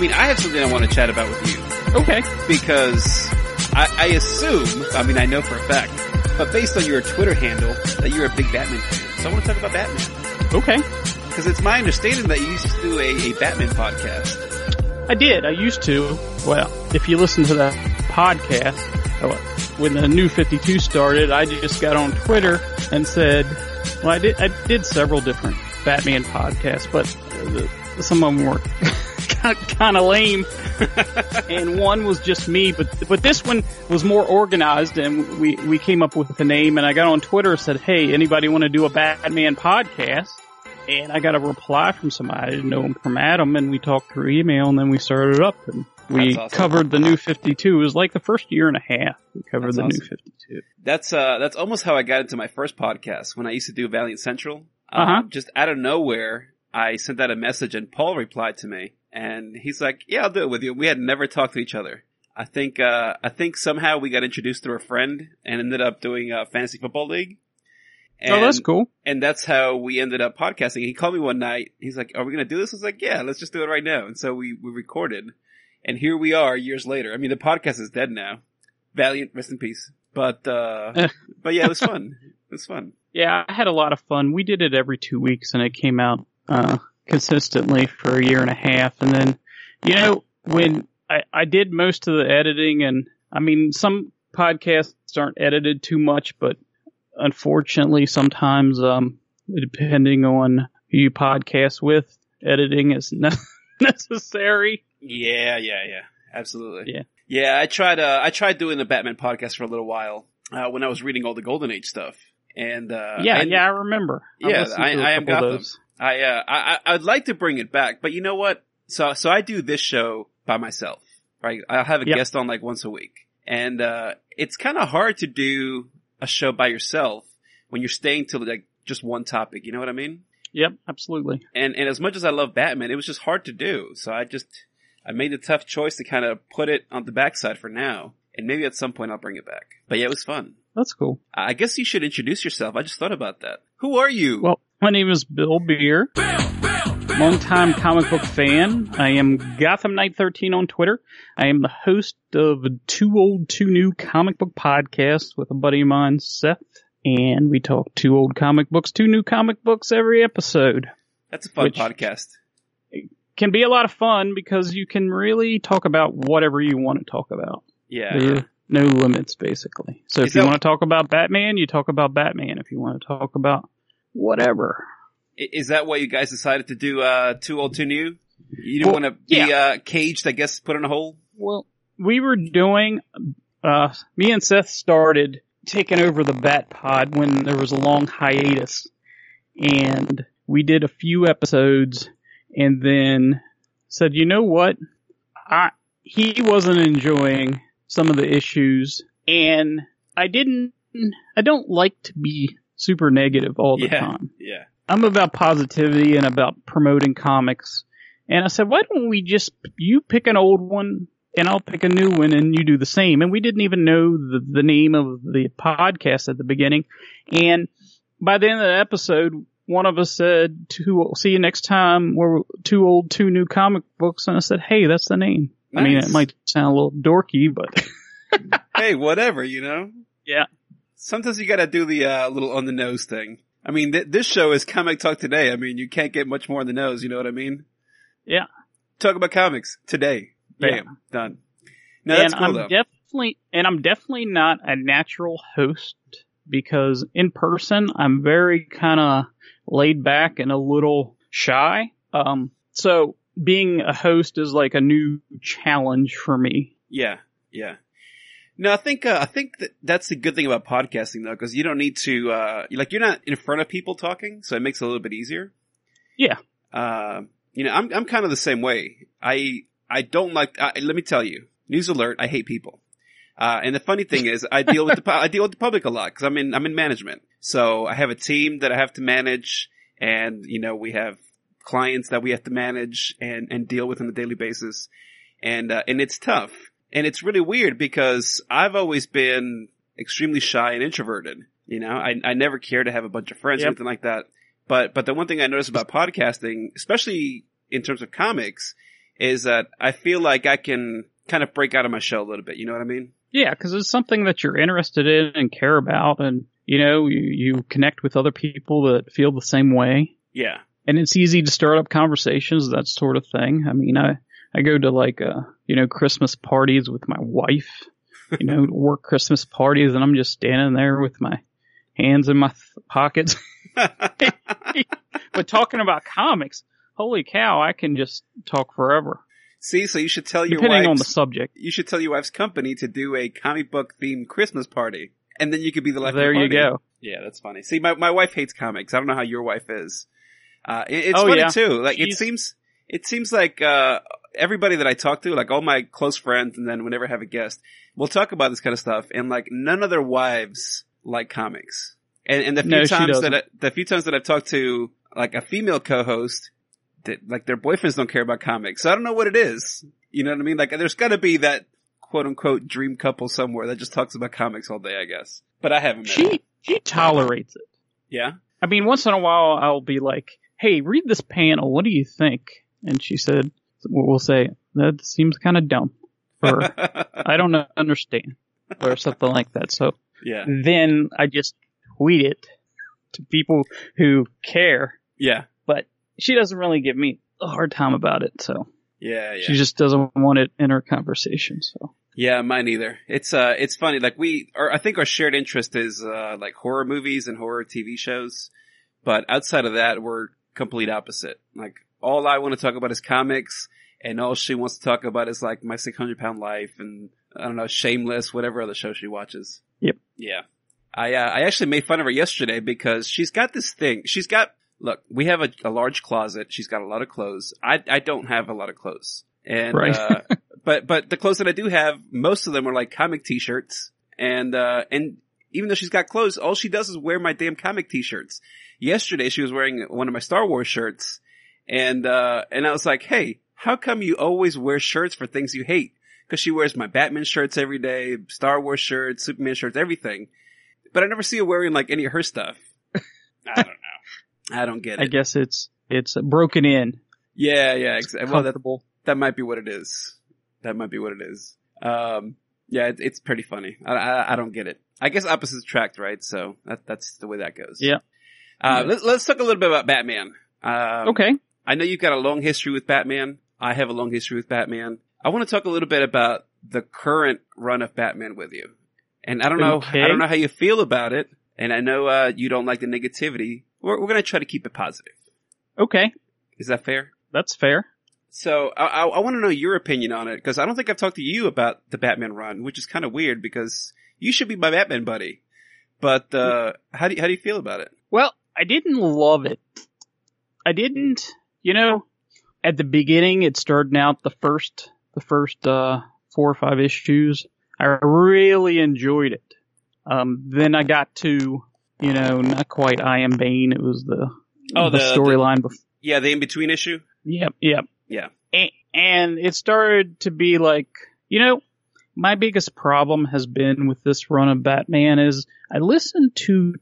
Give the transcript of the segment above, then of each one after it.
mean, I have something I want to chat about with you. Okay. Because I assume, I mean, I know for a fact, but based on your Twitter handle, that you're a big Batman fan. So I want to talk about Batman. Okay. Because it's my understanding that you used to do a Batman podcast. I did. I used to. Well, if you listen to that podcast, when the New 52 started, I just got on Twitter and said, well, I did several different Batman podcasts, but some of them were kind of lame. And one was just me, but this one was more organized, and we came up with the name, and I got on Twitter and said, hey, anybody want to do a Batman podcast? And I got a reply from somebody. I didn't know him from Adam, and we talked through email, and then we started up, and we covered the New 52. It was like the first year and a half we covered the New 52. That's almost how I got into my first podcast when I used to do Valiant Central. Just out of nowhere, I sent out a message, and Paul replied to me, and he's like, yeah, I'll do it with you. We had never talked to each other. I think somehow we got introduced through a friend and ended up doing a fantasy football league. And, that's cool. And that's how we ended up podcasting. He called me one night. He's like, are we going to do this? I was like, yeah, let's just do it right now. And so we recorded. And here we are years later. I mean, the podcast is dead now. Valiant, rest in peace. But yeah, it was fun. It was fun. Yeah, I had a lot of fun. We did it every 2 weeks, and it came out consistently for a year and a half. And then, when I did most of the editing, and I mean, some podcasts aren't edited too much, but unfortunately, sometimes, depending on who you podcast with, editing is necessary. Yeah. Absolutely. Yeah, I tried doing the Batman podcast for a little while, when I was reading all the Golden Age stuff. And, I remember. I am Gotham. I'd like to bring it back, but you know what? So I do this show by myself, right? I'll have a guest on like once a week. And, it's kind of hard to do a show by yourself when you're staying to like just one topic. You know what I mean? Yep, absolutely. And as much as I love Batman, it was just hard to do. So I made a tough choice to kind of put it on the backside for now. And maybe at some point I'll bring it back. But yeah, it was fun. That's cool. I guess you should introduce yourself. I just thought about that. Who are you? Well, my name is Bill Beer. Longtime comic book fan. I am Gotham Knight 13 on Twitter. I am the host of a Too Old, Too New comic book podcast with a buddy of mine, Seth. And we talk 2 old comic books, 2 new comic books every episode. That's a fun podcast. It can be a lot of fun because you can really talk about whatever you want to talk about. Yeah. No limits, basically. So if you want to talk about Batman, you talk about Batman. If you want to talk about whatever. Is that why you guys decided to do Too Old, Too New? You didn't want to be caged, I guess, put in a hole? Well, we were doing, me and Seth started taking over the Bat Pod when there was a long hiatus. And we did a few episodes and then said, you know what? He wasn't enjoying some of the issues, and I don't like to be super negative all the time. Yeah. I'm about positivity and about promoting comics. And I said, why don't we you pick an old one and I'll pick a new one and you do the same. And we didn't even know the name of the podcast at the beginning. And by the end of the episode, one of us said, see you next time. We're 2 old, 2 new comic books. And I said, hey, that's the name. Nice. I mean, it might sound a little dorky, but hey, whatever, you know? Yeah. Sometimes you gotta do the little on the nose thing. I mean, this show is Comic Talk Today. I mean, you can't get much more on the nose, you know what I mean? Yeah. Talk about comics today. Bam. Done. No, that's cool, though. I'm definitely not a natural host because in person, I'm very kind of laid back and a little shy. So being a host is like a new challenge for me. Yeah. No, I think that's the good thing about podcasting though, because you don't need to, you're not in front of people talking, so it makes it a little bit easier. Yeah. I'm kind of the same way. I don't like, let me tell you, news alert, I hate people. And the funny thing is I deal with the public a lot because I'm in management. So I have a team that I have to manage and, we have clients that we have to manage and deal with on a daily basis. And it's tough. And it's really weird because I've always been extremely shy and introverted. I never cared to have a bunch of friends or anything like that. But the one thing I noticed about podcasting, especially in terms of comics, is that I feel like I can kind of break out of my shell a little bit. You know what I mean? Yeah, because it's something that you're interested in and care about, and you connect with other people that feel the same way. Yeah. And it's easy to start up conversations, that sort of thing. I mean, I go to like, Christmas parties with my wife, work Christmas parties, and I'm just standing there with my hands in my pockets. But talking about comics, holy cow, I can just talk forever. See, so you should tell your depending on the subject. You should tell your wife's company to do a comic book themed Christmas party, and then you could be the life of the party. There you go. Yeah, that's funny. See, my wife hates comics. I don't know how your wife is. It's funny too. Like it seems like everybody that I talk to, like all my close friends, and then whenever I have a guest, we'll talk about this kind of stuff, and like none of their wives like comics. And the few times that I've talked to like a female co-host, that like their boyfriends don't care about comics. So I don't know what it is. You know what I mean? Like there's got to be that quote unquote dream couple somewhere that just talks about comics all day, I guess. But I haven't met her. She tolerates it. Yeah. I mean, once in a while I'll be like, "Hey, read this panel. What do you think?" And she said, "We'll say that seems kind of dumb," or "I don't understand," or something like that. So yeah. Then I just tweet it to people who care. Yeah. But she doesn't really give me a hard time about it, so. Yeah. She just doesn't want it in her conversation, so. Yeah, mine either. It's funny, like I think our shared interest is, like horror movies and horror TV shows. But outside of that, we're complete opposite. Like, all I want to talk about is comics, and all she wants to talk about is like My 600-Pound Life and, I don't know, Shameless, whatever other show she watches. Yep. Yeah. I actually made fun of her yesterday because she's got this thing. Look, we have a large closet. She's got a lot of clothes. I don't have a lot of clothes. And, right. but the clothes that I do have, most of them are like comic t-shirts. And even though she's got clothes, all she does is wear my damn comic t-shirts. Yesterday she was wearing one of my Star Wars shirts. And I was like, hey, how come you always wear shirts for things you hate? Cause she wears my Batman shirts every day, Star Wars shirts, Superman shirts, everything. But I never see her wearing like any of her stuff. I don't know. I don't get it. I guess it's broken in. Yeah, exactly. Well, that might be what it is. Yeah, it's pretty funny. I don't get it. I guess opposites attract, right? So that's the way that goes. Yeah. Let's talk a little bit about Batman. Okay. I know you've got a long history with Batman. I have a long history with Batman. I want to talk a little bit about the current run of Batman with you. And I don't know how you feel about it. And I know, you don't like the negativity. We're going to try to keep it positive. Okay. Is that fair? That's fair. So I want to know your opinion on it, because I don't think I've talked to you about the Batman run, which is kind of weird because you should be my Batman buddy. But, how do you feel about it? Well, I didn't love it. I didn't, at the beginning, it started out the first 4 or 5 issues. I really enjoyed it. Then I got to, not quite I Am Bane. It was the storyline before. Yeah, the in-between issue? Yep. Yeah. And it started to be like, my biggest problem has been with this run of Batman is I listen to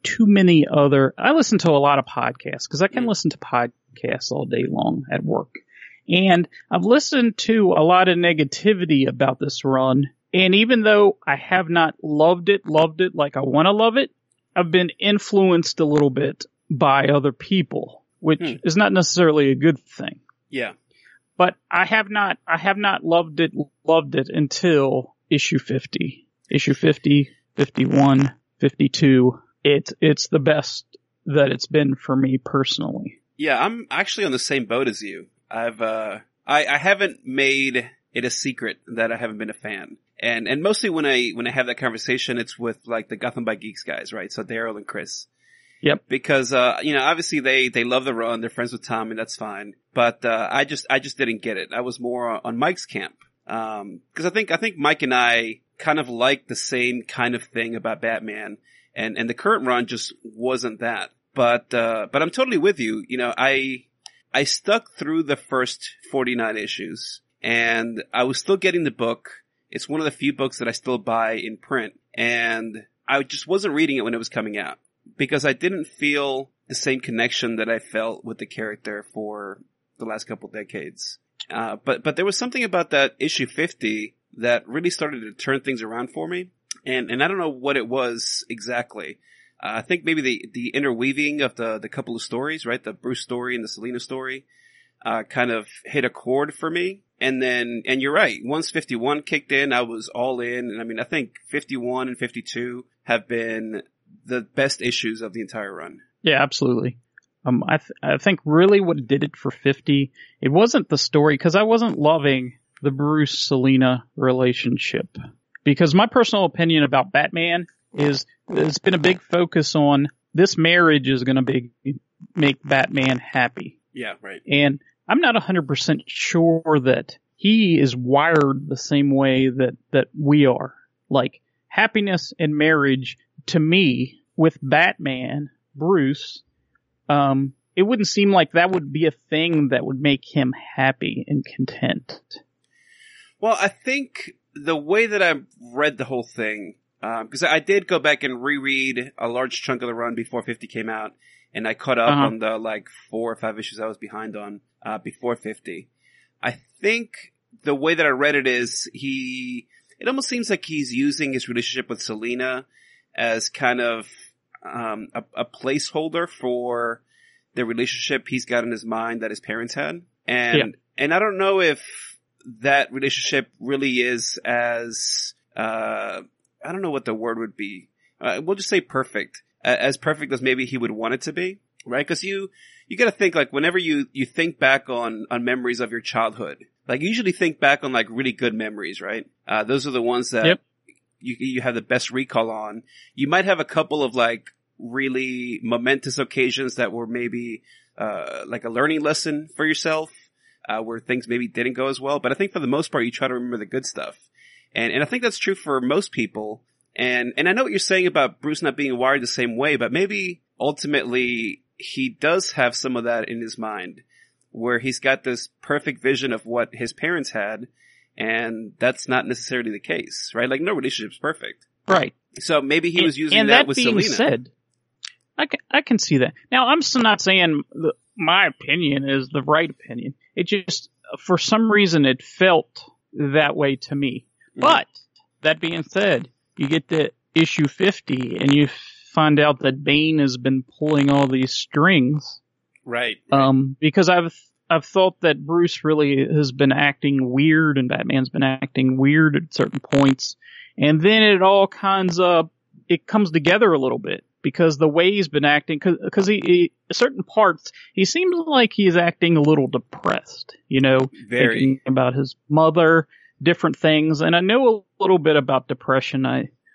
a lot of podcasts because I can listen to podcasts all day long at work. And I've listened to a lot of negativity about this run. And even though I have not loved it like I want to love it, I've been influenced a little bit by other people, which is not necessarily a good thing. Yeah. But I have not loved it until issue 50. Issue 50, 51, 52. It's the best that it's been for me personally. Yeah, I'm actually on the same boat as you. I haven't made it a secret that I haven't been a fan. And mostly when I have that conversation, it's with like the Gotham by Geeks guys, right? So Daryl and Chris. Yep. Because, obviously they love the run. They're friends with Tom and that's fine. But, I just didn't get it. I was more on Mike's camp. Cause I think Mike and I kind of like the same kind of thing about Batman. And the current run just wasn't that. But I'm totally with you. I stuck through the first 49 issues and I was still getting the book. It's one of the few books that I still buy in print, and I just wasn't reading it when it was coming out because I didn't feel the same connection that I felt with the character for the last couple decades. But there was something about that issue 50 that really started to turn things around for me. And I don't know what it was exactly. I think maybe the interweaving of the couple of stories, right? The Bruce story and the Selina story, kind of hit a chord for me. And you're right. Once 51 kicked in, I was all in. And I mean, I think 51 and 52 have been the best issues of the entire run. Yeah, absolutely. I think really what did it for 50, it wasn't the story, because I wasn't loving the Bruce-Selina relationship. Because my personal opinion about Batman is there's been a big focus on this marriage is going to make Batman happy. Yeah, right. And I'm not 100% sure that he is wired the same way that we are. Like, happiness and marriage, to me, with Batman, Bruce, it wouldn't seem like that would be a thing that would make him happy and content. Well, I think the way that I read the whole thing, because I did go back and reread a large chunk of the run before 50 came out, and I caught up on the 4 or 5 issues I was behind on before 50. I think the way that I read it is it almost seems like he's using his relationship with Selina as kind of a placeholder for the relationship he's got in his mind that his parents had. And I don't know if that relationship really is as, I don't know what the word would be. We'll just say perfect. As perfect as maybe he would want it to be, right? Cause you gotta think, like, whenever you think back on memories of your childhood, like, you usually think back on, like, really good memories, right? Those are the ones that you have the best recall on. You might have a couple of, like, really momentous occasions that were maybe, like a learning lesson for yourself, where things maybe didn't go as well. But I think for the most part, you try to remember the good stuff. And I think that's true for most people. And I know what you're saying about Bruce not being wired the same way, but maybe ultimately he does have some of that in his mind, where he's got this perfect vision of what his parents had, and that's not necessarily the case, right? Like, no relationship's perfect. Right. So maybe he was using that with Selina. Said, I can see that. Now, I'm still not saying my opinion is the right opinion. It just, for some reason, it felt that way to me. But, that being said, you get to issue 50 and you find out that Bane has been pulling all these strings. Right. Because I've thought that Bruce really has been acting weird and Batman's been acting weird at certain points. And then it all it comes together a little bit, because the way he's been acting, cause he certain parts, he seems like he's acting a little depressed, Very. Thinking about his mother, different things. And I know a little bit about depression.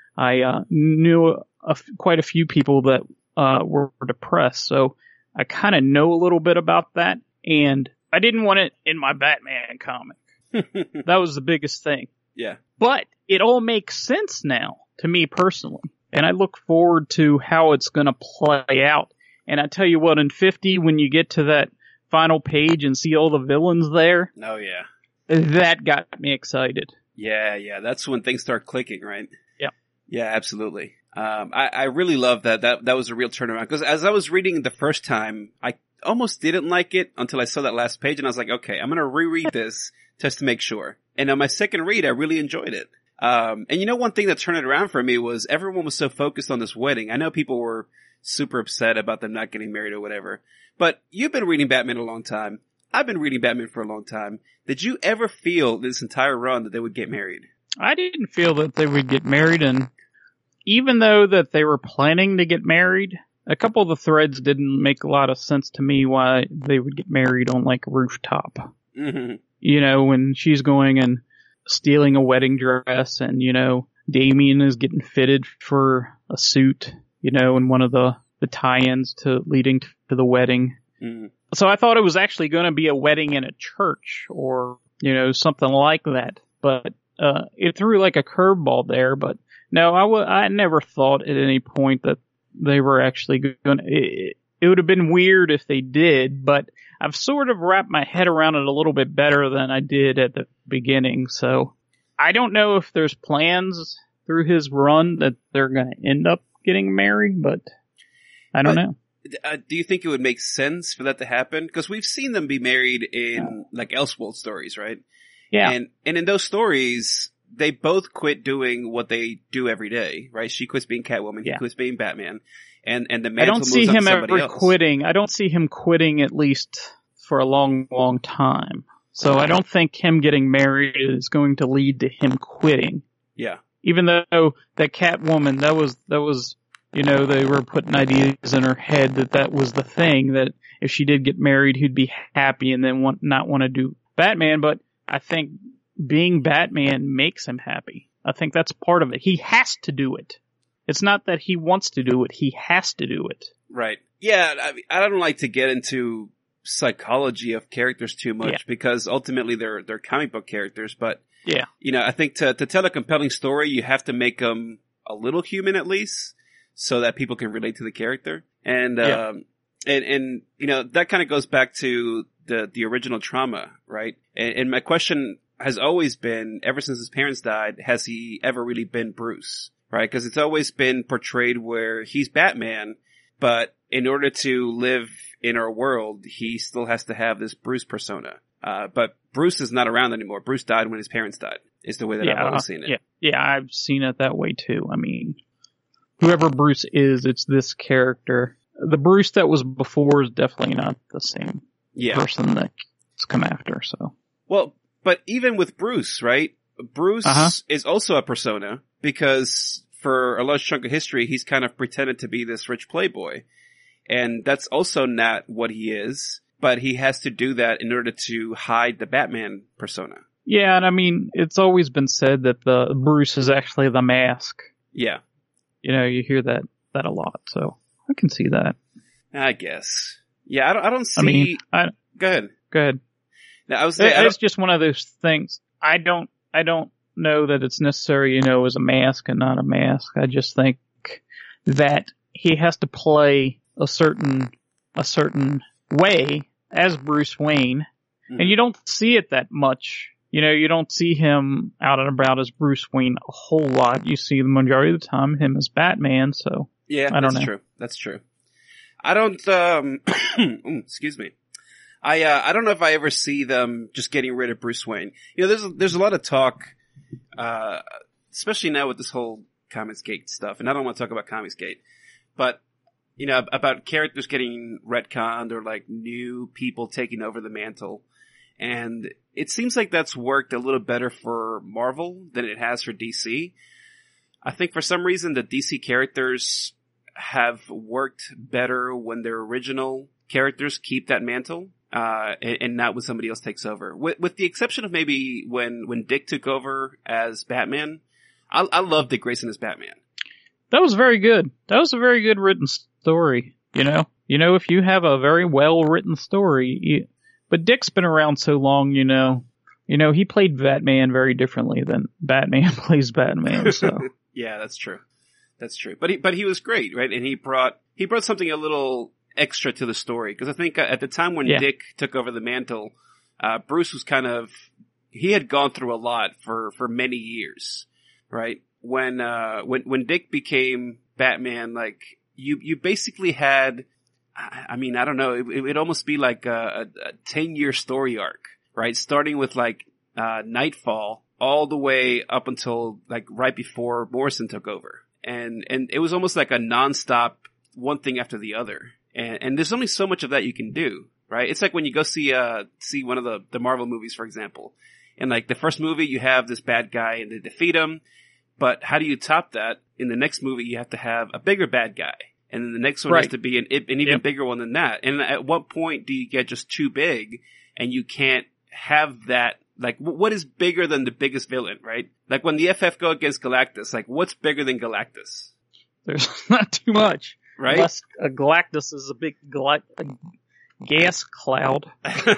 I knew quite a few people that were depressed, so I kind of know a little bit about that. And I didn't want it in my Batman comic. That was the biggest thing. Yeah. But it all makes sense now to me personally. And I look forward to how it's going to play out. And I tell you what, in 50, when you get to that final page and see all the villains there. Oh, yeah. That got me excited. Yeah. That's when things start clicking, right? Yeah. Yeah, absolutely. I really love that was a real turnaround. Because as I was reading the first time, I almost didn't like it until I saw that last page, and I was like, okay, I'm going to reread this just to make sure. And on my second read, I really enjoyed it. And one thing that turned it around for me was everyone was so focused on this wedding. I know people were super upset about them not getting married or whatever, but you've been reading Batman a long time. I've been reading Batman for a long time. Did you ever feel this entire run that they would get married? I didn't feel that they would get married, and even though that they were planning to get married, a couple of the threads didn't make a lot of sense to me why they would get married on, like, a rooftop. Mm-hmm. When she's going and stealing a wedding dress, and, Damian is getting fitted for a suit, in one of the tie-ins leading to the wedding. Mm-hmm. So I thought it was actually going to be a wedding in a church or, something like that. But it threw like a curveball there. But no, I never thought at any point that they were actually going to. It would have been weird if they did, but I've sort of wrapped my head around it a little bit better than I did at the beginning. So I don't know if there's plans through his run that they're going to end up getting married, but I don't know. do you think it would make sense for that to happen? Because we've seen them be married in like Elseworld stories, right? Yeah. And in those stories, they both quit doing what they do every day, right? She quits being Catwoman, he quits being Batman, and the mantle I don't moves see on to him somebody ever else. quitting. I don't see him quitting at least for a long, long time. So I don't think him getting married is going to lead to him quitting. Yeah. Even though that Catwoman, that was, you know, they were putting ideas in her head that was the thing, that if she did get married, he'd be happy and then not want to do Batman. But I think being Batman makes him happy. I think that's part of it. He has to do it. It's not that he wants to do it. He has to do it. Right. Yeah. I don't like to get into psychology of characters too much because ultimately they're comic book characters. But, you know, I think to tell a compelling story, you have to make them a little human at least so that people can relate to the character. And, and you know, that kind of goes back to the original Trauma, right? And my question has always been, ever since his parents died, has he ever really been Bruce? Right? Because it's always been portrayed where he's Batman, but in order to live in our world, he still has to have this Bruce persona. But Bruce is not around anymore. Bruce died when his parents died, is the way that I've always seen it. Yeah, I've seen it that way too. I mean, whoever Bruce is, it's this character. The Bruce that was before is definitely not the same person that's come after, so. Well, but even with Bruce, right? Bruce is also a persona because for a large chunk of history, he's kind of pretended to be this rich playboy. And that's also not what he is, but he has to do that in order to hide the Batman persona. Yeah, and I mean, it's always been said that the Bruce is actually the mask. Yeah. You know, you hear that a lot, so I can see that. I guess. Yeah, I don't see... I mean, Go ahead. Go ahead. Now, it's just one of those things. I don't know that it's necessary, you know, as a mask and not a mask. I just think that he has to play a certain way as Bruce Wayne, and you don't see it that much. You know, you don't see him out and about as Bruce Wayne a whole lot. You see the majority of the time him as Batman, so yeah, I don't know. True. That's true. I don't, excuse me. I don't know if I ever see them just getting rid of Bruce Wayne. You know, there's a lot of talk, especially now with this whole Comicsgate stuff, and I don't want to talk about Comicsgate, but, you know, about characters getting retconned or like new people taking over the mantle. And it seems like that's worked a little better for Marvel than it has for DC. I think for some reason the DC characters have worked better when their original characters keep that mantle, and not when somebody else takes over. With the exception of maybe when Dick took over as Batman. I love Dick Grayson as Batman. That was very good. That was a very good written story, you know? You know, if you have a very well written story, but Dick's been around so long, you know, he played Batman very differently than Batman plays Batman, so. Yeah, that's true. That's true. But he was great, right? And he brought something a little extra to the story. Because I think at the time when Dick took over the mantle, Bruce was he had gone through a lot for many years, right? When Dick became Batman, like, you basically had, I mean, I don't know, it'd almost be like a 10-year story arc, right? Starting with like, Nightfall all the way up until like right before Morrison took over. And it was almost like a nonstop one thing after the other. And there's only so much of that you can do, right? It's like when you go see one of the Marvel movies, for example. And like the first movie, you have this bad guy and they defeat him. But how do you top that? In the next movie, you have to have a bigger bad guy. And then the next one has to be an even bigger one than that. And at what point do you get just too big and you can't have that? Like, what is bigger than the biggest villain, right? Like when the FF go against Galactus, like what's bigger than Galactus? There's not too much. Right? Unless Galactus is a big gas cloud.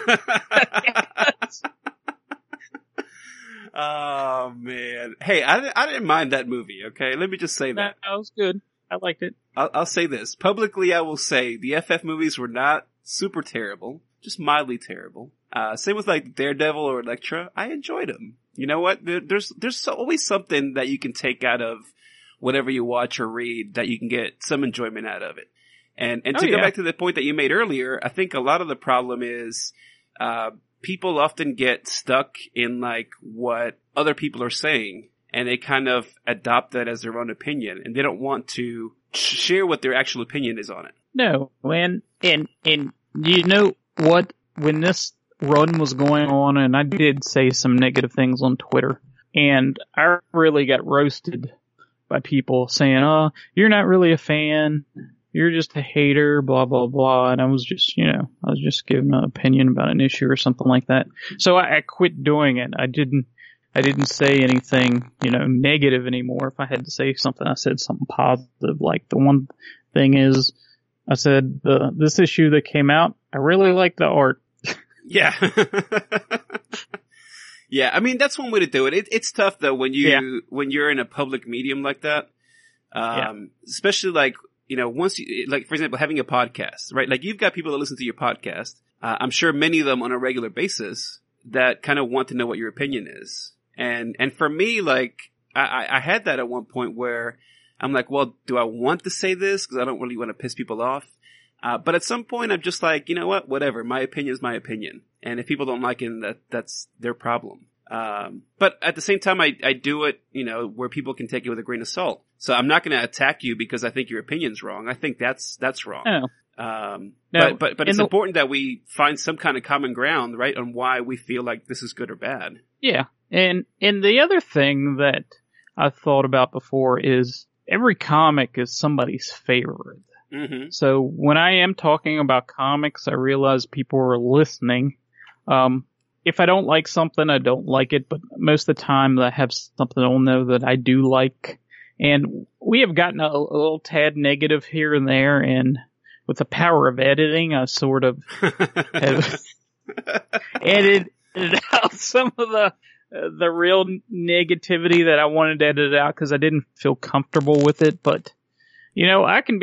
Oh man. Hey, I didn't mind that movie, okay? Let me just say that. That was good. I liked it. I'll say this. Publicly, I will say the FF movies were not super terrible, just mildly terrible. Same with like Daredevil or Elektra. I enjoyed them. You know what? There's always something that you can take out of whatever you watch or read that you can get some enjoyment out of it. And to go back to the point that you made earlier, I think a lot of the problem is, people often get stuck in like what other people are saying, and they kind of adopt that as their own opinion, and they don't want to share what their actual opinion is on it. No, and you know what? When this run was going on, and I did say some negative things on Twitter, and I really got roasted by people saying, "Oh, you're not really a fan. You're just a hater, blah, blah, blah." And I was just, I was just giving an opinion about an issue or something like that. So I quit doing it. I didn't say anything, negative anymore. If I had to say something, I said something positive. Like the one thing is, I said, this issue that came out, I really like the art. Yeah. Yeah. I mean, that's one way to do it. It's tough though when you're in a public medium like that. Especially like, once you, like, for example, having a podcast, right? Like, you've got people that listen to your podcast. I'm sure many of them on a regular basis that kind of want to know what your opinion is. And for me, like, I had that at one point where I'm like, well, do I want to say this? Cause I don't really want to piss people off. But at some point I'm just like, you know what? Whatever. My opinion is my opinion. And if people don't like it, that's their problem. But at the same time, I do it, where people can take it with a grain of salt. So I'm not going to attack you because I think your opinion's wrong. I think that's wrong. No. But it's important that we find some kind of common ground, right, on why we feel like this is good or bad. Yeah. And the other thing that I've thought about before is every comic is somebody's favorite. Mm-hmm. So when I am talking about comics, I realize people are listening. If I don't like something, I don't like it, but most of the time I have something I'll know that I do like. And we have gotten a little tad negative here and there, and with the power of editing, I sort of have edited out some of the real negativity that I wanted to edit out because I didn't feel comfortable with it. But I can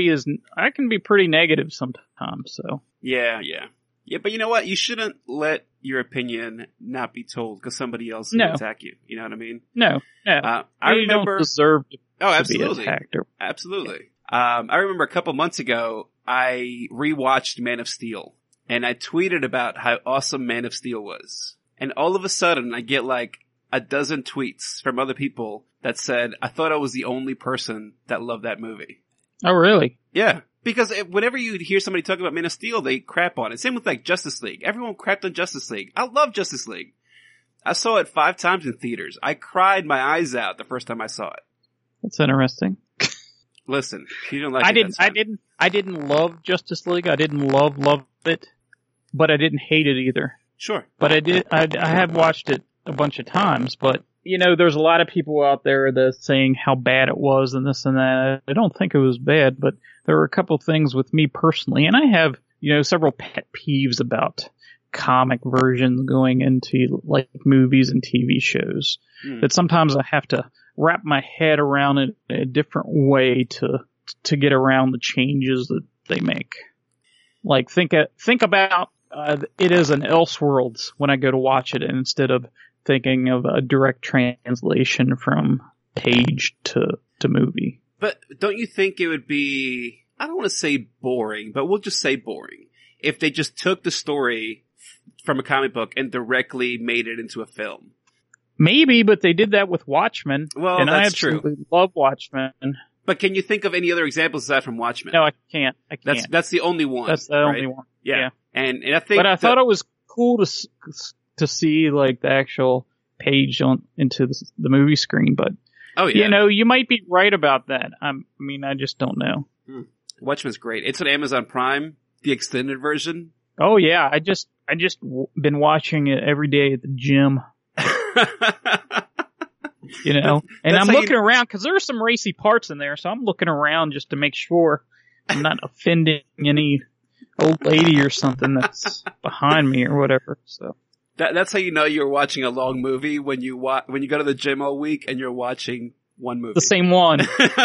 be pretty negative sometimes. So yeah. But you know what? You shouldn't let your opinion not be told because somebody else will attack you. You know what I mean? No. I remember. Don't deserve to absolutely. be attacked. Absolutely. I remember a couple months ago, I rewatched Man of Steel, and I tweeted about how awesome Man of Steel was. And all of a sudden, I get like a dozen tweets from other people that said, I thought I was the only person that loved that movie. Oh, really? Yeah. Because whenever you hear somebody talk about Man of Steel, they crap on it. Same with like Justice League. Everyone crapped on Justice League. I love Justice League. I saw it 5 times in theaters. I cried my eyes out the first time I saw it. That's interesting. Listen, you don't like it. I didn't love Justice League. I didn't love it, but I didn't hate it either. Sure. But I have watched it a bunch of times, but there's a lot of people out there that saying how bad it was and this and that. I don't think it was bad, but there were a couple things with me personally, and I have, several pet peeves about comic versions going into like movies and TV shows that sometimes I have to wrap my head around it in a different way to get around the changes that they make. Like think about it as an Elseworlds when I go to watch it, instead of thinking of a direct translation from page to movie. But don't you think it would be, I don't want to say boring, but we'll just say boring, if they just took the story from a comic book and directly made it into a film? Maybe, but they did that with Watchmen. Well, and that's I absolutely true. love Watchmen. But can you think of any other examples aside from Watchmen? No, I can't. That's the only one. That's the only one. Yeah. And I think, but I thought it was cool to see like the actual page into the movie screen. But you might be right about that. I just don't know. Watchmen's great. It's on Amazon Prime, the extended version. Oh yeah, I just been watching it every day at the gym. And I'm looking around because there's some racy parts in there, so I'm looking around just to make sure I'm not offending any old lady or something that's behind me or whatever. So that's how you know you're watching a long movie, when you go to the gym all week and you're watching one movie, the same one.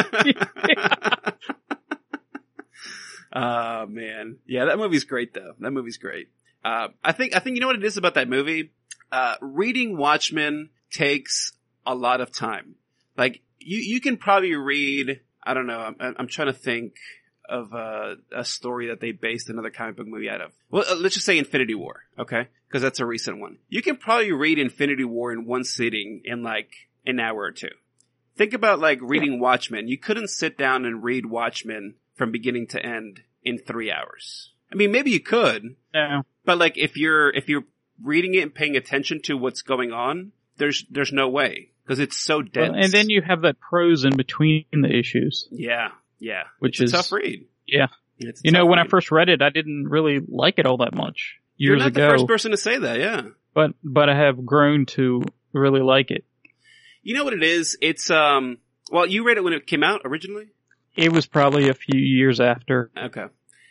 Oh man, yeah, that movie's great though. That movie's great. I think you know what it is about that movie. Reading Watchmen takes a lot of time. Like you can probably read, I don't know, I'm trying to think a story that they based another comic book movie out of. Well, let's just say Infinity War, okay? Because that's a recent one. You can probably read Infinity War in one sitting in like an hour or two. Think about like reading Watchmen. You couldn't sit down and read Watchmen from beginning to end in 3 hours. I mean, maybe you could. No. But like if you're reading it and paying attention to what's going on, there's no way because it's so dense. Well, and then you have that prose in between the issues. Yeah. Which it's is a tough read. Yeah. It's when I first read it, I didn't really like it all that much You're years not ago. the first person to say that, yeah. But I have grown to really like it. You know what it is? It's well, you read it when it came out originally? It was probably a few years after. Okay.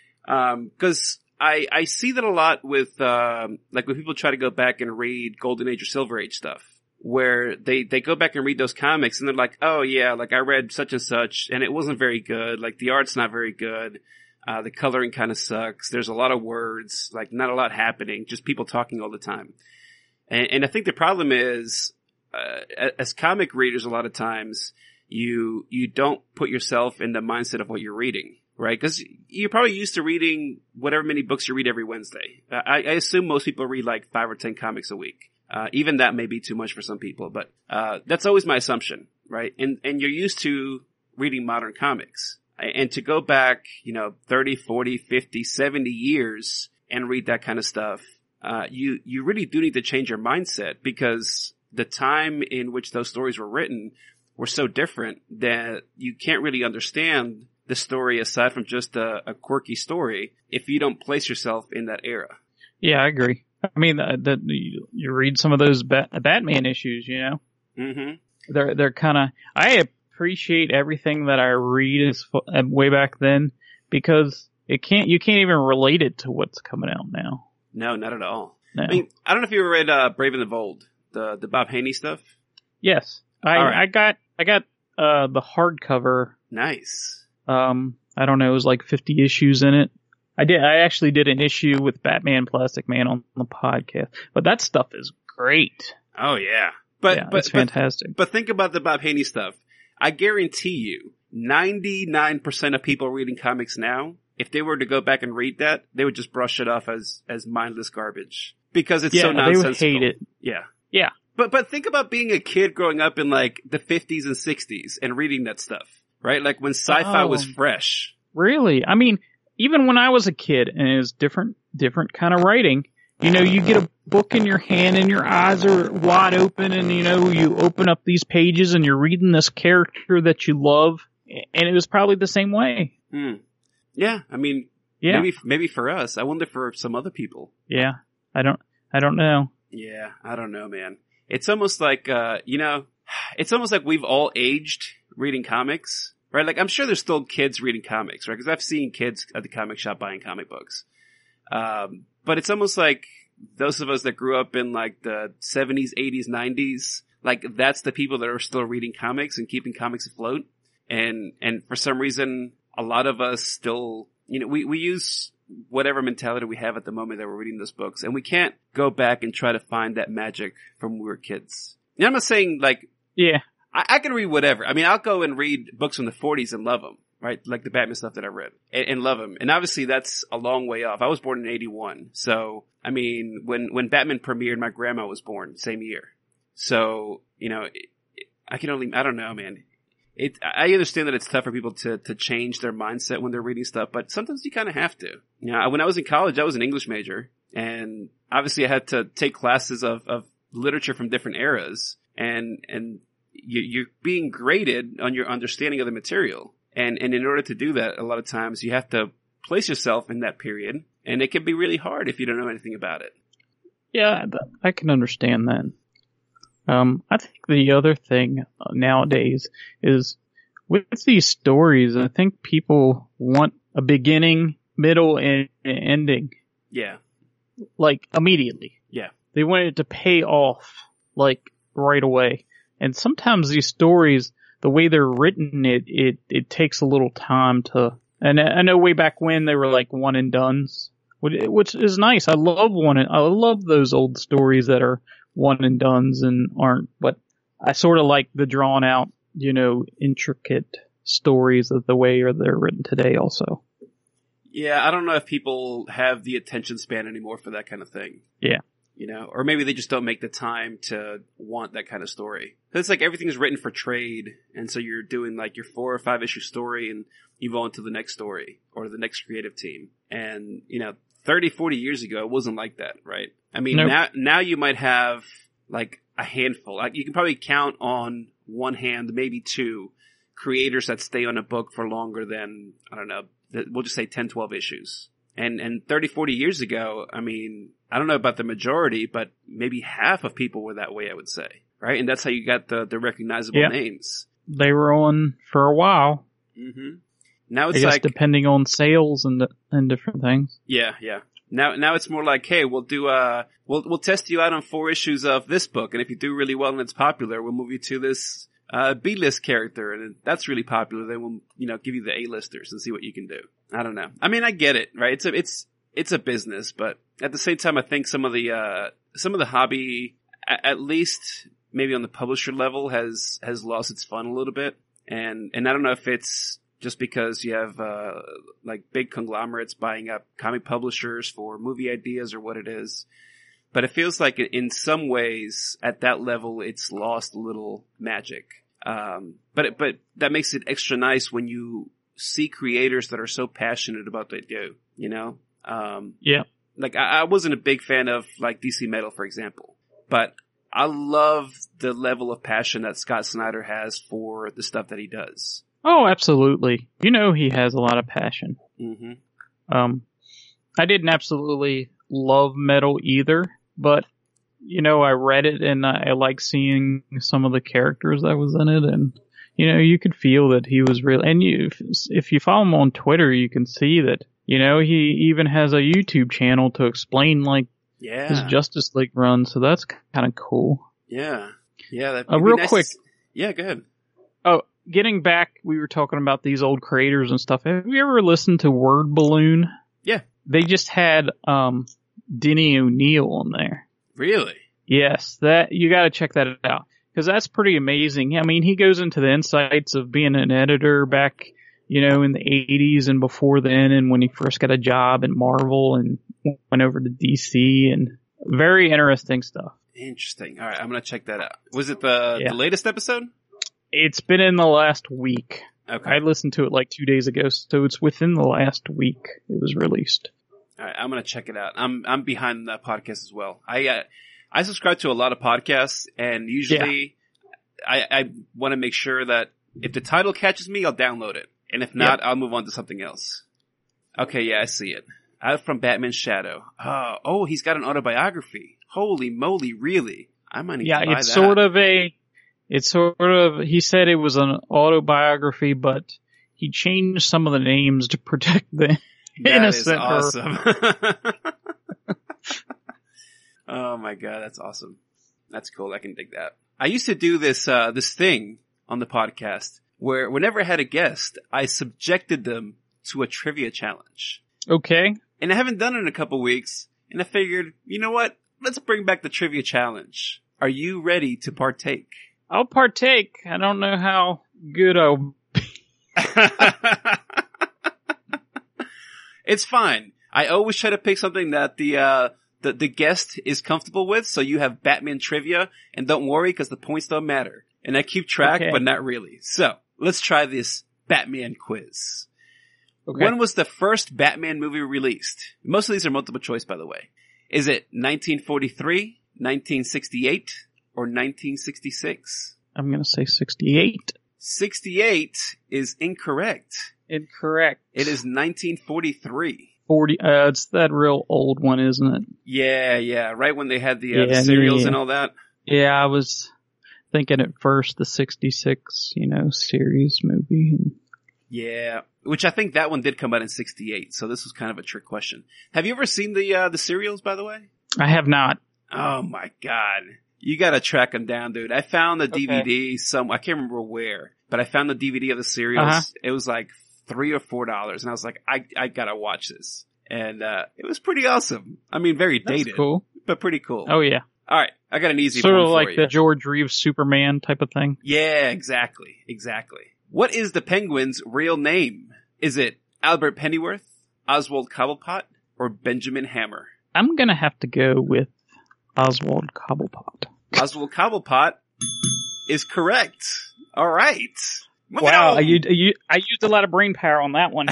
Cause I see that a lot with, like when people try to go back and read Golden Age or Silver Age stuff, where they go back and read those comics and they're like, oh yeah, like I read such and such and it wasn't very good. Like the art's not very good. The coloring kind of sucks. There's a lot of words, like not a lot happening, just people talking all the time. And I think the problem is, as comic readers, a lot of times you don't put yourself in the mindset of what you're reading. Right? Because you're probably used to reading whatever many books you read every Wednesday. I assume most people read like 5 or 10 comics a week. Even that may be too much for some people, but that's always my assumption, right? And you're used to reading modern comics. And to go back, 30, 40, 50, 70 years and read that kind of stuff, you really do need to change your mindset because the time in which those stories were written were so different that you can't really understand the story aside from just a quirky story if you don't place yourself in that era. Yeah, I agree. I mean, you read some of those Batman issues, Mm-hmm. They're kind of, I appreciate everything that I read way back then because you can't even relate it to what's coming out now. No, not at all. No. I mean, I don't know if you ever read Brave and the Bold, the Bob Haney stuff. Yes. I got the hardcover. Nice. I don't know, it was like 50 issues in it. I actually did an issue with Batman Plastic Man on the podcast, but that stuff is great. Oh yeah. But it's fantastic. But think about the Bob Haney stuff. I guarantee you, 99% of people reading comics now, if they were to go back and read that, they would just brush it off as mindless garbage. Because it's so nonsensical. They would hate it. Yeah. Yeah. But think about being a kid growing up in like the 50s and 60s and reading that stuff. Right? Like when sci-fi was fresh. Really? I mean, even when I was a kid and it was different kind of writing, you get a book in your hand and your eyes are wide open and, you open up these pages and you're reading this character that you love. And it was probably the same way. Yeah. I mean, maybe for us. I wonder for some other people. Yeah. I don't know. Yeah. I don't know, man. It's almost like, it's almost like we've all aged reading comics, right? Like I'm sure there's still kids reading comics, right? Because I've seen kids at the comic shop buying comic books. But it's almost like those of us that grew up in like the 70s, 80s, 90s, like that's the people that are still reading comics and keeping comics afloat. And for some reason, a lot of us still, we use whatever mentality we have at the moment that we're reading those books, and we can't go back and try to find that magic from when we were kids. I'm not saying like, yeah. I can read whatever. I mean, I'll go and read books from the 40s and love them, right? Like the Batman stuff that I read and love them. And obviously that's a long way off. I was born in 81. So, I mean, when Batman premiered, my grandma was born same year. So, I don't know, man. I understand that it's tough for people to change their mindset when they're reading stuff, but sometimes you kind of have to. When I was in college, I was an English major and obviously I had to take classes of literature from different eras and you're being graded on your understanding of the material. And in order to do that, a lot of times you have to place yourself in that period. And it can be really hard if you don't know anything about it. Yeah, I can understand that. I think the other thing nowadays is with these stories, I think people want a beginning, middle, and ending. Yeah. Like immediately. Yeah. They want it to pay off like right away. And sometimes these stories, the way they're written, it takes a little time to, and I know way back when they were like one and dones, which is nice. I love those old stories that are one and dones and aren't, but I sort of like the drawn out, intricate stories of the way they're written today also. Yeah, I don't know if people have the attention span anymore for that kind of thing. Yeah. You know, or maybe they just don't make the time to want that kind of story. It's like everything's written for trade, and so you're doing like your 4 or 5 issue story, and you go on to the next story, or the next creative team. And, 30, 40 years ago, it wasn't like that, right? I mean, Nope. now you might have like a handful. Like you can probably count on one hand, maybe 2, creators that stay on a book for longer than, I don't know, we'll just say 10, 12 issues. And 30, 40 years ago, I mean, I don't know about the majority, but maybe half of people were that way, I would say. Right? And that's how you got the recognizable names. They were on for a while. Mm-hmm. Now it's I guess like, depending on sales and different things. yeah. Now it's more like, hey, we'll do, we'll test you out on 4 issues of this book. And if you do really well and it's popular, we'll move you to this, B-list character. And if that's really popular, then we'll, give you the A-listers and see what you can do. I don't know. I mean, I get it, right? It's a business, but at the same time, I think some of the hobby, at least maybe on the publisher level, has lost its fun a little bit. And I don't know if it's just because you have, like big conglomerates buying up comic publishers for movie ideas or what it is. But it feels like in some ways at that level, it's lost a little magic. But that makes it extra nice when you see creators that are so passionate about what they do, Yeah. Like I wasn't a big fan of like DC Metal, for example, but I love the level of passion that Scott Snyder has for the stuff that he does. Oh, absolutely. He has a lot of passion. Mm-hmm. I didn't absolutely love Metal either, but I read it and I like seeing some of the characters that was in it, and you could feel that he was real. And if you follow him on Twitter, you can see that he even has a YouTube channel to explain like his Justice League run. So that's kind of cool. Yeah. That real quick. Yeah, go ahead. Oh, getting back, we were talking about these old creators and stuff. Have you ever listened to Word Balloon? Yeah. They just had Denny O'Neil on there. Really? Yes, that you got to check that out because that's pretty amazing. I mean, he goes into the insights of being an editor back, in the 80s and before then, and when he first got a job in Marvel and went over to DC, and very interesting stuff. Interesting. All right, I'm gonna check that out. Was it the latest episode? It's been in the last week. Okay. I listened to it like 2 days ago, so it's within the last week it was released. All right, I'm gonna check it out. I'm behind the podcast as well. I subscribe to a lot of podcasts, and usually I want to make sure that if the title catches me, I'll download it, and if not, I'll move on to something else. Okay, yeah, I see it. Out from Batman's Shadow. Oh, he's got an autobiography. Holy moly, really? I might need to buy that. It's sort of, he said it was an autobiography, but he changed some of the names to protect the innocent. That is awesome. Oh my god, that's awesome. That's cool. I can dig that. I used to do this thing on the podcast where whenever I had a guest, I subjected them to a trivia challenge. Okay. And I haven't done it in a couple weeks, and I figured, you know what? Let's bring back the trivia challenge. Are you ready to partake? I'll partake. I don't know how good I'll be. It's fine. I always try to pick something that the guest is comfortable with, so you have Batman trivia, and don't worry because the points don't matter. And I keep track, but not really. So, let's try this Batman quiz. Okay. When was the first Batman movie released? Most of these are multiple choice, by the way. Is it 1943, 1968, or 1966? I'm going to say 68. 68 is incorrect. Incorrect. It is 1943. It's that real old one, isn't it? Yeah. Right when they had the serials and all that. Yeah, I was thinking at first the 66, series movie. Yeah, which I think that one did come out in 68, so this was kind of a trick question. Have you ever seen the serials, by the way? I have not. Oh my god. You gotta track them down, dude. I found the DVD I can't remember where, but I found the DVD of the serials. Uh-huh. It was like $3 or $4, and I was like, I gotta watch this. And it was pretty awesome. I mean, very dated. Cool. But pretty cool. Oh yeah. Alright, I got an easy one for you. Sort of like the George Reeves Superman type of thing? Yeah, exactly. What is the Penguin's real name? Is it Albert Pennyworth, Oswald Cobblepot, or Benjamin Hammer? I'm gonna have to go with Oswald Cobblepot. Oswald Cobblepot is correct. All right. Wow, I used a lot of brain power on that one.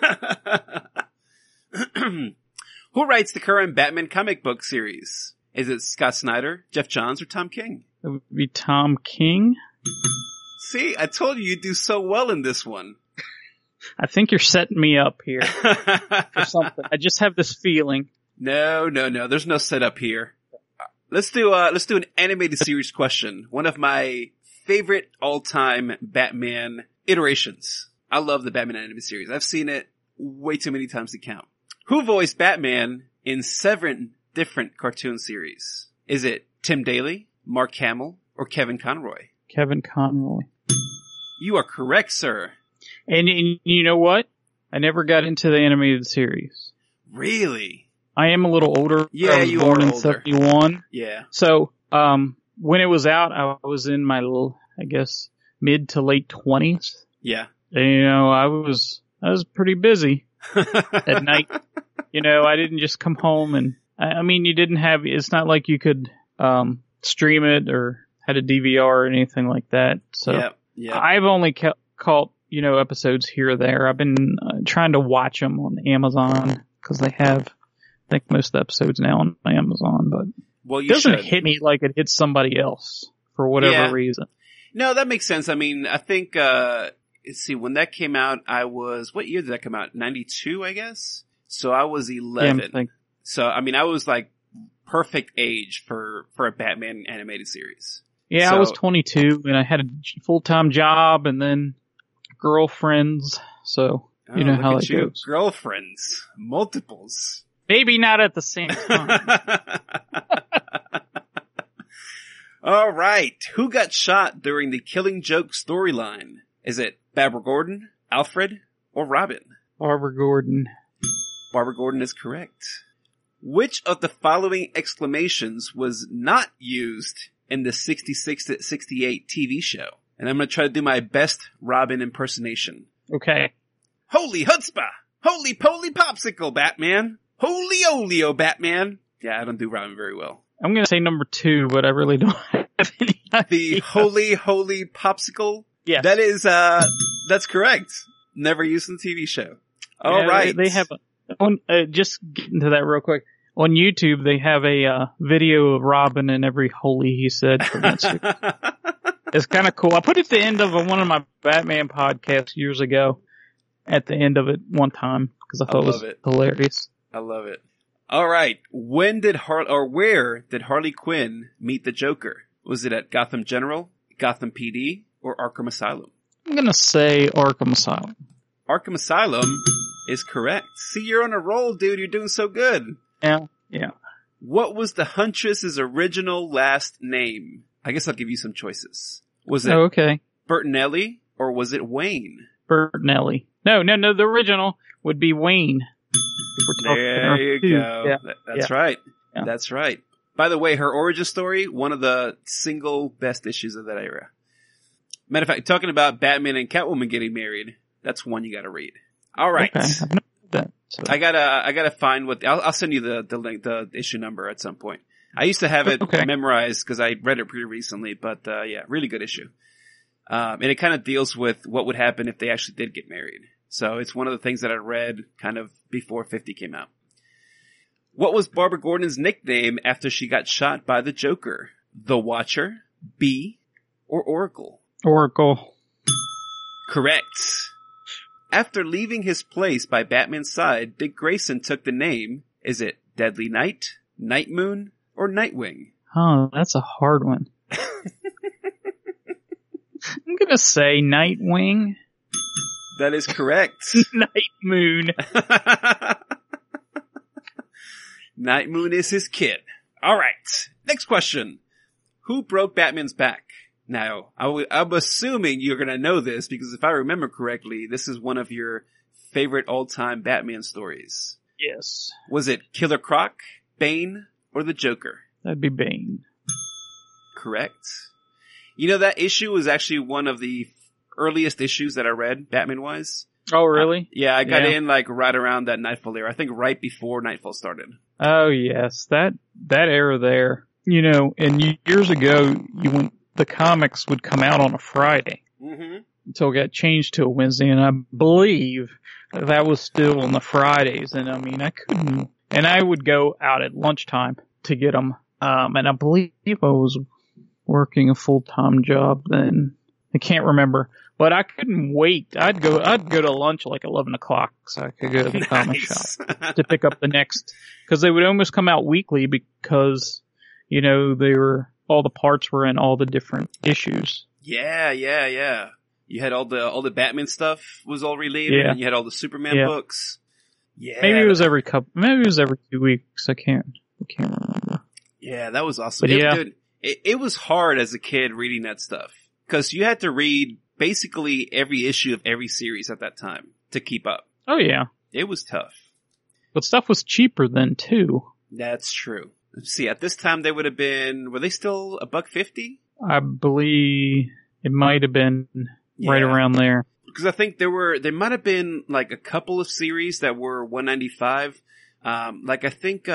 Who writes the current Batman comic book series? Is it Scott Snyder, Jeff Johns, or Tom King? It would be Tom King. See, I told you you'd do so well in this one. I think you're setting me up here for something. I just have this feeling. No. There's no setup here. Let's do an animated series question. One of my favorite all-time Batman iterations. I love the Batman animated series. I've seen it way too many times to count. Who voiced Batman in 7 different cartoon series? Is it Tim Daly, Mark Hamill, or Kevin Conroy? Kevin Conroy. You are correct, sir. And you know what? I never got into the animated series. Really? I am a little older. Yeah, I was you born are in older. 71. Yeah. So, when it was out, I was in my, I guess, mid to late 20s. Yeah. And, I was pretty busy at night. I didn't just come home and, you didn't have, it's not like you could, stream it or had a DVR or anything like that. So, yeah. I've only caught, episodes here or there. I've been trying to watch them on Amazon because they have, I think, most of the episodes now on Amazon, but it doesn't hit me like it hits somebody else for whatever reason. No, that makes sense. I think, let's see, when that came out, what year did that come out? 92, I guess? So I was 11. Yeah, so, I was like perfect age for a Batman animated series. Yeah, I was 22 and I had a full-time job and then girlfriends. So, you know how that goes. Girlfriends. Multiples. Maybe not at the same time. All right. Who got shot during the Killing Joke storyline? Is it Barbara Gordon, Alfred, or Robin? Barbara Gordon. Barbara Gordon is correct. Which of the following exclamations was not used in the 66 to 68 TV show? And I'm going to try to do my best Robin impersonation. Okay. Holy chutzpah! Holy poly popsicle, Batman! Holy oleo, Batman! Yeah, I don't do Robin very well. I'm going to say number 2, but I really don't have any idea. The holy popsicle? Yeah. That is, that's correct. Never used in the TV show. All right. They have, just getting to that real quick. On YouTube, they have a video of Robin and every holy he said from that series. It's kind of cool. I put it at the end of one of my Batman podcasts years ago. At the end of it one time because I thought it was hilarious. I love it. All right. Where did Harley Quinn meet the Joker? Was it at Gotham General, Gotham PD, or Arkham Asylum? I'm going to say Arkham Asylum. Arkham Asylum is correct. See, you're on a roll, dude. You're doing so good. Yeah. What was the Huntress's original last name? I guess I'll give you some choices. Was it Bertinelli or was it Wayne? Bertinelli. No, the original would be Wayne. There you go. Yeah. That's right. Yeah. That's right. By the way, her origin story, one of the single best issues of that era. Matter of fact, talking about Batman and Catwoman getting married, that's one you gotta read. All right. Okay. I gotta find I'll send you the link, the issue number at some point. I used to have it memorized because I read it pretty recently, but really good issue. And it kind of deals with what would happen if they actually did get married. So it's one of the things that I read kind of before 50 came out. What was Barbara Gordon's nickname after she got shot by the Joker? The Watcher, Bee, or Oracle? Oracle. Correct. After leaving his place by Batman's side, Dick Grayson took the name. Is it Deadly Night, Night Moon, or Nightwing? Oh, that's a hard one. I'm going to say Nightwing. That is correct. Night Moon. Night Moon is his kid. All right. Next question. Who broke Batman's back? Now, I'm assuming you're going to know this because if I remember correctly, this is one of your favorite all-time Batman stories. Yes. Was it Killer Croc, Bane, or the Joker? That'd be Bane. Correct. You know, that issue was actually one of the earliest issues that I read, Batman-wise. Oh, really? Yeah, I got in like right around that Nightfall era. I think right before Nightfall started. Oh, yes. That era there. You know, and years ago, the comics would come out on a Friday. Mm-hmm. Until it got changed to a Wednesday, and I believe that was still on the Fridays. And I mean, I couldn't, and I would go out at lunchtime to get them. And I believe I was working a full-time job then. I can't remember, but I couldn't wait. I'd go to lunch at like 11 o'clock so I could go to the comic shop to pick up the next, cause they would almost come out weekly because, you know, all the parts were in all the different issues. Yeah. You had all the Batman stuff was all related, and you had all the Superman books. Yeah. Maybe it was every 2 weeks. I can't remember. Yeah, that was awesome. But it was hard as a kid reading that stuff. Cause you had to read basically every issue of every series at that time to keep up. Oh yeah. It was tough. But stuff was cheaper then too. That's true. Let's see, at this time were they still $1.50? I believe it might have been right around there. Because I think there might have been like a couple of series that were $1.95. Like I think,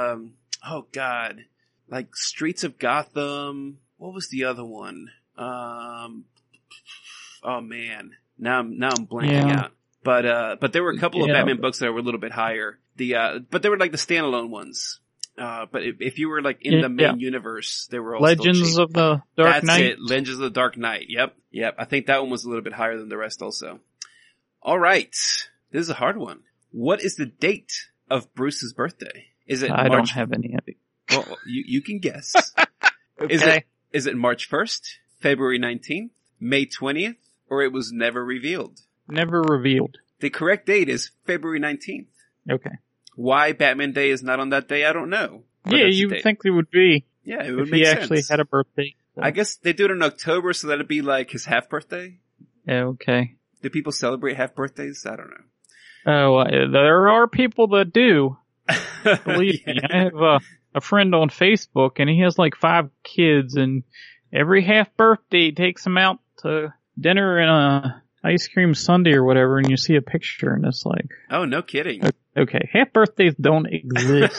like Streets of Gotham. What was the other one? Oh man. Now I'm blanking out. But there were a couple of Batman books that were a little bit higher. But they were like the standalone ones. But if you were like in the main universe, they were all Legends of the Dark Knight. That's it. Legends of the Dark Knight. Yep. I think that one was a little bit higher than the rest also. All right. This is a hard one. What is the date of Bruce's birthday? Is it I don't have any idea. Well, you can guess. Okay. Is it March 1st, February 19th, May 20th, or it was never revealed? Never revealed. The correct date is February 19th. Okay. Why Batman Day is not on that day, I don't know. Yeah, you would think it would be. Yeah, it would if make he sense. actually had a birthday. So. I guess they do it in October, so that'd be like his half birthday. Okay. Do people celebrate half birthdays? I don't know. Oh, there are people that do. Believe me, I have a friend on Facebook, and he has like 5 kids, and every half birthday he takes them out to dinner and a ice cream sundae or whatever, and you see a picture, and it's like, oh, no kidding. Okay, half birthdays don't exist.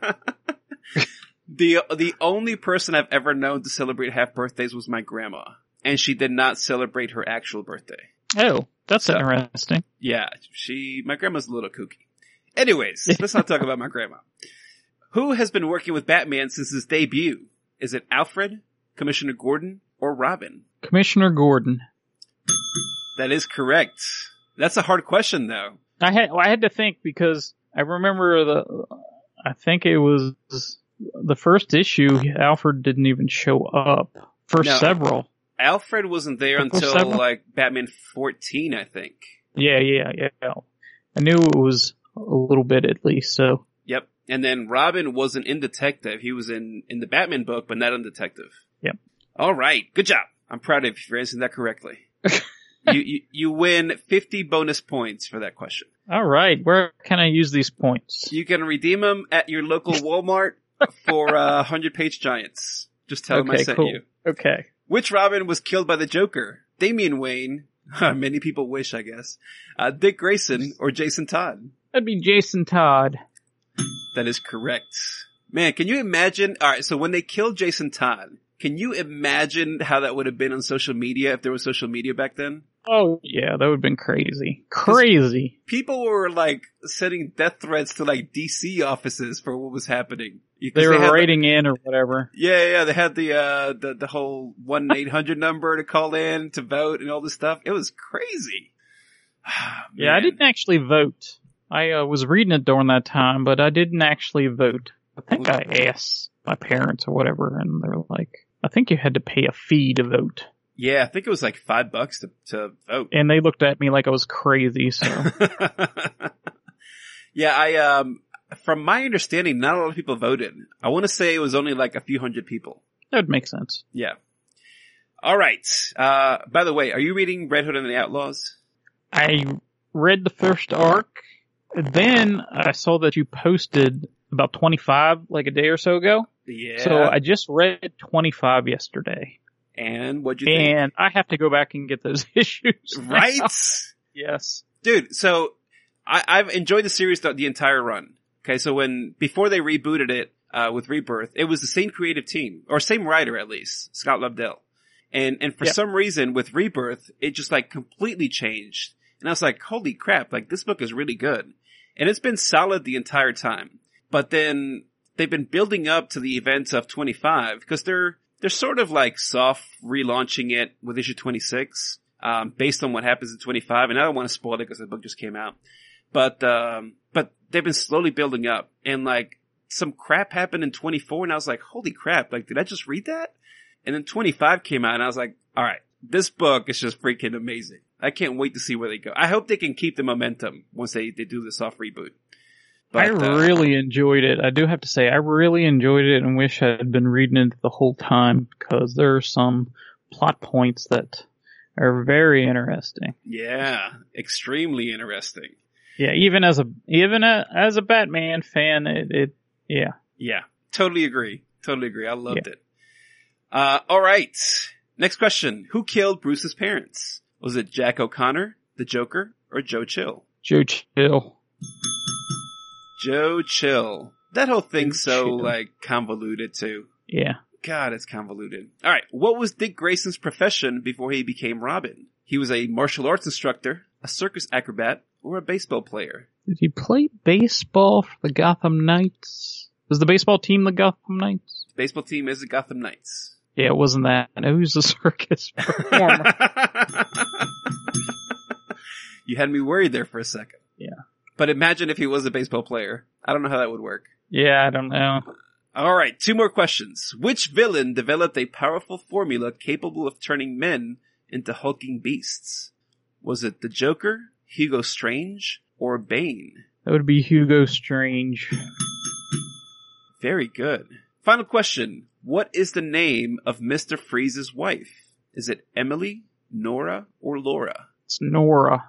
The only person I've ever known to celebrate half birthdays was my grandma, and she did not celebrate her actual birthday. Oh, that's interesting. Yeah, my grandma's a little kooky. Anyways, let's not talk about my grandma. Who has been working with Batman since his debut? Is it Alfred, Commissioner Gordon, or Robin? Commissioner Gordon. That is correct. That's a hard question, though. I had to think because I remember I think it was the first issue, Alfred didn't even show up for several. Alfred wasn't there until like Batman 14, I think. Yeah. I knew it was a little bit at least, so. Yep. And then Robin wasn't in Detective. He was in the Batman book, but not in Detective. Yep. All right. Good job. I'm proud of you for answering that correctly. You win 50 bonus points for that question. All right. Where can I use these points? You can redeem them at your local Walmart for 100-page giants. Just tell them I sent you. Okay. Which Robin was killed by the Joker? Damian Wayne. Many people wish, I guess. Dick Grayson or Jason Todd? That'd be Jason Todd. That is correct. Man, can you imagine? All right, so when they killed Jason Todd, can you imagine how that would have been on social media if there was social media back then? Oh, yeah, that would have been crazy. Crazy. People were, like, sending death threats to, like, DC offices for what was happening. They were writing in or whatever. Yeah, they had the whole 1-800 number to call in to vote and all this stuff. It was crazy. Yeah, I didn't actually vote. I was reading it during that time, but I didn't actually vote. I think I asked my parents or whatever, and they're like, I think you had to pay a fee to vote. Yeah, I think it was like $5 to vote. And they looked at me like I was crazy, so. Yeah, from my understanding, not a lot of people voted. I want to say it was only like a few hundred people. That would make sense. Yeah. All right. By the way, are you reading Red Hood and the Outlaws? I read the first arc. Then I saw that you posted about 25 like a day or so ago. Yeah. So I just read 25 yesterday. And what'd you think? And I have to go back and get those issues. Right? Yes. Dude, so I've enjoyed the series the entire run. Okay, so before they rebooted it with Rebirth, it was the same creative team, or same writer at least, Scott Lobdell. And for some reason with Rebirth, it just like completely changed. And I was like, holy crap, like this book is really good. And it's been solid the entire time. But then they've been building up to the events of 25 because they're sort of like soft relaunching it with issue 26, based on what happens in 25. And I don't want to spoil it because the book just came out. But they've been slowly building up, and like some crap happened in 24 and I was like, holy crap, like did I just read that? And then 25 came out and I was like, all right, this book is just freaking amazing. I can't wait to see where they go. I hope they can keep the momentum once they do the soft reboot. But, I really enjoyed it. I do have to say, I really enjoyed it and wish I had been reading it the whole time because there are some plot points that are very interesting. Yeah, extremely interesting. Yeah, even as a Batman fan, Yeah, totally agree. I loved it. All right. Next question. Who killed Bruce's parents? Was it Jack O'Connor, the Joker, or Joe Chill? Joe Chill. Joe Chill. That whole thing's so, like, convoluted, too. Yeah. God, it's convoluted. All right. What was Dick Grayson's profession before he became Robin? He was a martial arts instructor, a circus acrobat, or a baseball player. Did he play baseball for the Gotham Knights? Was the baseball team the Gotham Knights? Baseball team is the Gotham Knights. Yeah, it wasn't that. No, he was a circus performer. You had me worried there for a second. Yeah. But imagine if he was a baseball player. I don't know how that would work. Yeah, I don't know. All right, 2 more questions. Which villain developed a powerful formula capable of turning men into hulking beasts? Was it the Joker, Hugo Strange, or Bane? That would be Hugo Strange. Very good. Final question. What is the name of Mr. Freeze's wife? Is it Emily, Nora, or Laura? It's Nora.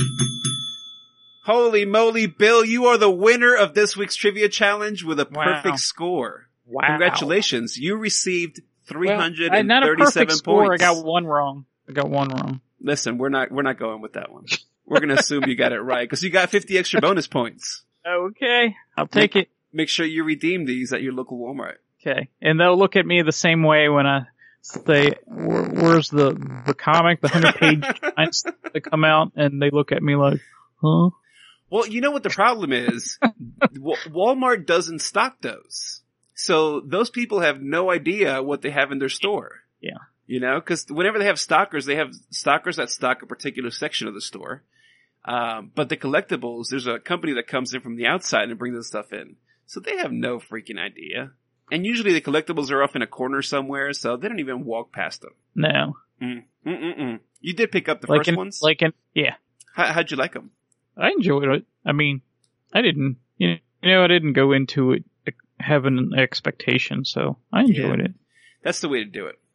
Holy moly, Bill, you are the winner of this week's trivia challenge with a perfect score. Wow. Congratulations. You received 337 not a perfect points. Score. I got one wrong. Listen, we're not going with that one. We're going to assume you got it right because you got 50 extra bonus points. Okay. I'll take it. Make sure you redeem these at your local Walmart. Okay. And they'll look at me the same way when I say, where's the comic, the 100-page giants that come out, and they look at me like, huh? Well, you know what the problem is? Walmart doesn't stock those. So those people have no idea what they have in their store. Yeah. You know, because whenever they have stockers that stock a particular section of the store. But the collectibles, there's a company that comes in from the outside and brings the stuff in. So they have no freaking idea. And usually the collectibles are off in a corner somewhere, so they don't even walk past them. No. You did pick up the first ones? Yeah. How'd you like them? I enjoyed it. I mean, I didn't go into it having an expectation, so I enjoyed it. That's the way to do it.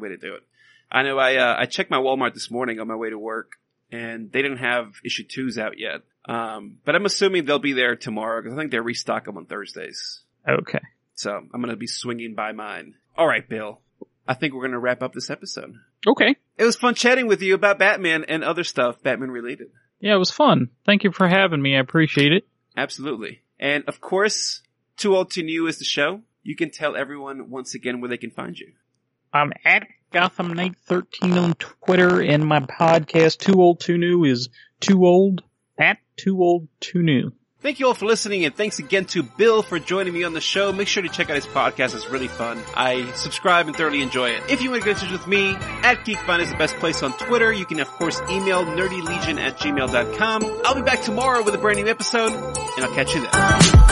I know I checked my Walmart this morning on my way to work, and they didn't have issue 2s out yet. But I'm assuming they'll be there tomorrow, because I think they restock them on Thursdays. Okay. So I'm going to be swinging by mine. All right, Bill. I think we're going to wrap up this episode. Okay. It was fun chatting with you about Batman and other stuff Batman related. Yeah, it was fun. Thank you for having me. I appreciate it. Absolutely. And of course, Too Old Too New is the show. You can tell everyone once again where they can find you. I'm at Gotham Knight 13 on Twitter, and my podcast, Too Old Too New, is Too Old at Too Old Too New. Thank you all for listening, and thanks again to Bill for joining me on the show. Make sure to check out his podcast. It's really fun. I subscribe and thoroughly enjoy it. If you want to get in touch with me, at GeekFun is the best place on Twitter. You can, of course, email nerdylegion@gmail.com. I'll be back tomorrow with a brand new episode, and I'll catch you then.